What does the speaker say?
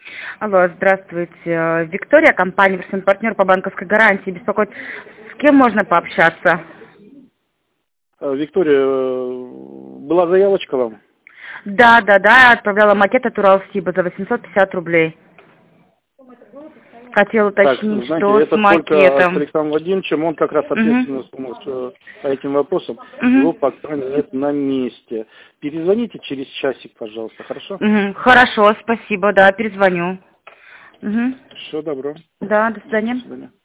Алло, здравствуйте. Виктория, компания партнер по банковской гарантии. Беспокоит. С кем можно пообщаться? Виктория, была заявочка вам? Да, я отправляла макет от Уралсиба за 850 рублей. Хотела Так, уточнить, знаете, что с это только с макетом. Александром Владимировичем, он как раз ответственный по этим вопросам. Его пока нет на месте. Перезвоните через часик, пожалуйста, хорошо? Хорошо, спасибо, да, перезвоню. Всего доброго. Да, до свидания. До свидания.